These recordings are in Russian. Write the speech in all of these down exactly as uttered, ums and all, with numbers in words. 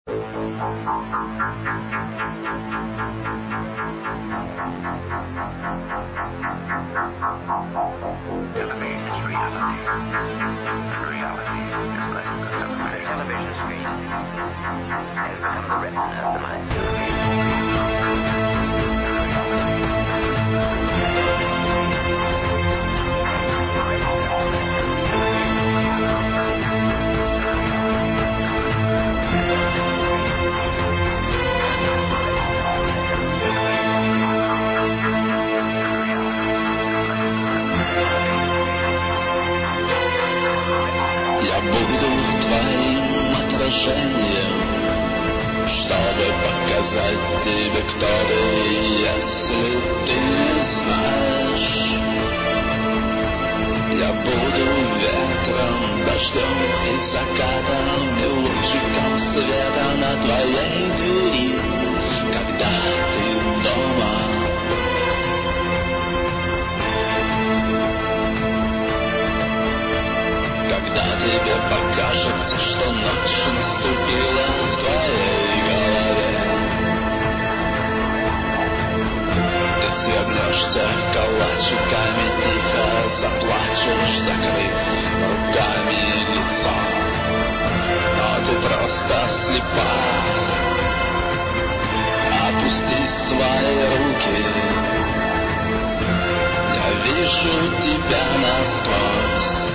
Я буду твоим отражением, чтобы показать тебе, кто ты, если ты не знаешь. Я буду ветром, дождем и закатом, и лучиком света на твоей двери, когда ты дома. Когда тебе покажется, что ночь наступила в твоей голове, ты свернешься калачиками, тихо заплачешь, закрыв руками лицо. Но ты просто слепа. Опусти свои руки, я вижу тебя насквозь.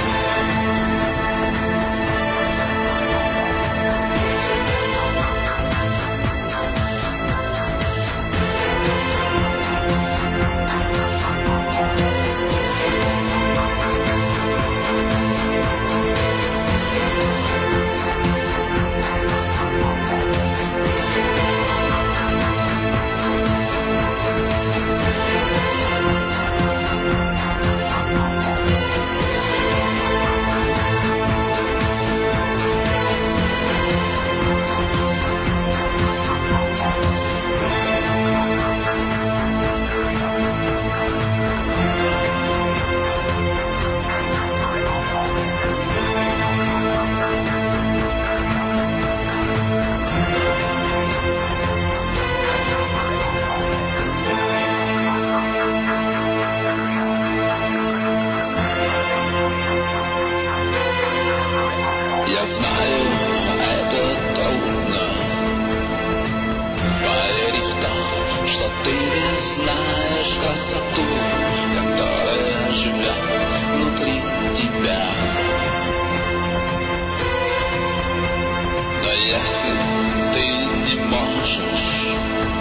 Я знаю, это трудно поверить в то, что ты не знаешь красоту, которая живет внутри тебя. Но если ты не можешь,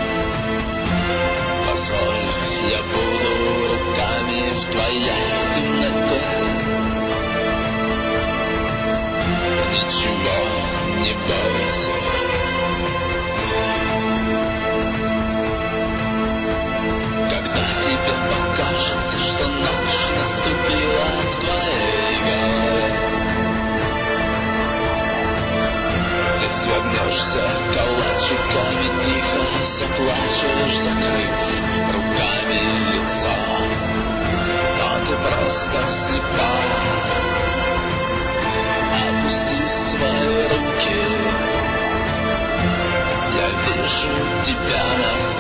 позволь, я буду руками в твоей темноте. Ничего не бойся. Когда тебе покажется, что ночь наступила в твоей голове, ты свернешься калачиками, тихо заплачешь, закрыв руками лицо. Но ты просто слепа. Опусти свои руки, я вижу тебя на